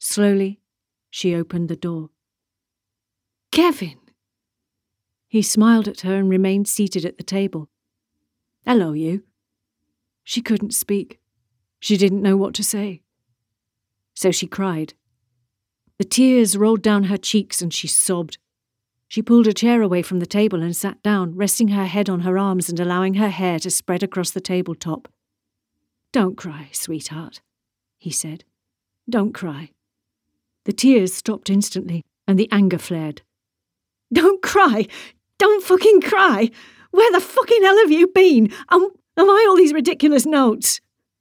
Slowly, she opened the door. "Kevin!" He smiled at her and remained seated at the table. "Hello, you." She couldn't speak. She didn't know what to say. So she cried. The tears rolled down her cheeks and she sobbed. She pulled a chair away from the table and sat down, resting her head on her arms and allowing her hair to spread across the tabletop. "Don't cry, sweetheart," he said. "Don't cry." The tears stopped instantly, and the anger flared. "Don't cry! Don't fucking cry! Where the fucking hell have you been? And why all these ridiculous notes?"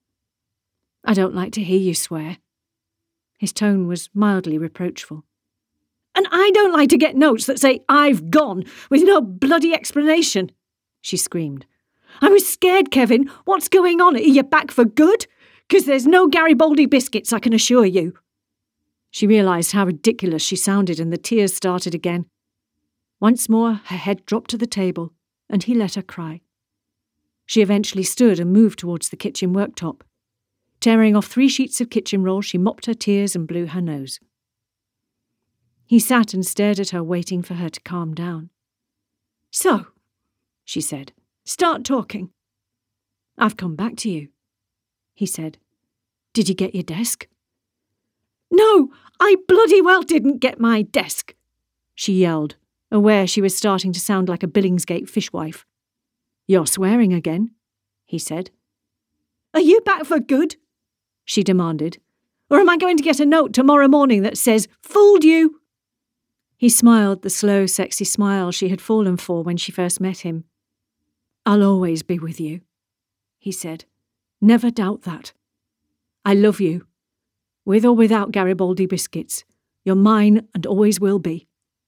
"I don't like to hear you swear." His tone was mildly reproachful. "And I don't like to get notes that say I've gone with no bloody explanation," she screamed. "I was scared, Kevin. What's going on? Are you back for good? 'Cause there's no Garibaldi biscuits, I can assure you." She realised how ridiculous she sounded and the tears started again. Once more her head dropped to the table and he let her cry. She eventually stood and moved towards the kitchen worktop. Tearing off 3 sheets of kitchen roll, she mopped her tears and blew her nose. He sat and stared at her, waiting for her to calm down. "So," she said, "start talking." "I've come back to you," he said. "Did you get your desk?" "No, I bloody well didn't get my desk," she yelled, aware she was starting to sound like a Billingsgate fishwife. "You're swearing again," he said. "Are you back for good?" she demanded. "Or am I going to get a note tomorrow morning that says, 'Fooled you'?" He smiled the slow, sexy smile she had fallen for when she first met him. "I'll always be with you," he said. "Never doubt that. I love you. With or without Garibaldi biscuits, you're mine and always will be."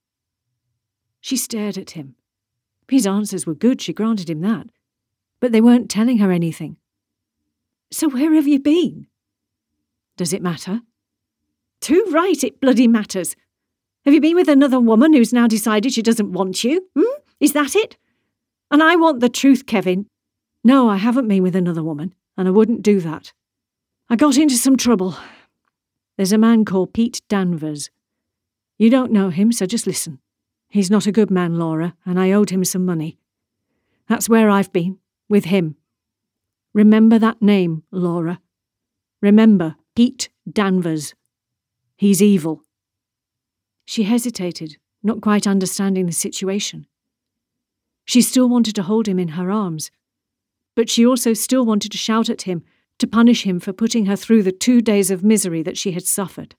She stared at him. His answers were good, she granted him that. But they weren't telling her anything. "So where have you been?" "Does it matter?" "Too right, it bloody matters. Have you been with another woman who's now decided she doesn't want you? Is that it? And I want the truth, Kevin." "No, I haven't been with another woman, and I wouldn't do that. I got into some trouble. There's a man called Pete Danvers. You don't know him, so just listen. He's not a good man, Laura, and I owed him some money. That's where I've been, with him. Remember that name, Laura. Remember Pete Danvers. He's evil." She hesitated, not quite understanding the situation. She still wanted to hold him in her arms, but she also still wanted to shout at him, to punish him for putting her through the 2 days of misery that she had suffered.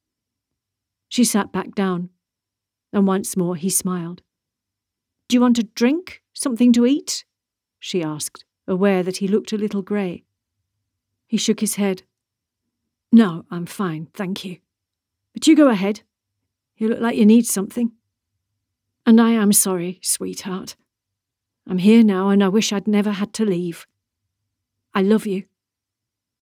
She sat back down, and once more he smiled. "Do you want a drink? Something to eat?" she asked, aware that he looked a little grey. He shook his head. "No, I'm fine, thank you. But you go ahead. You look like you need something. And I am sorry, sweetheart. I'm here now and I wish I'd never had to leave. I love you.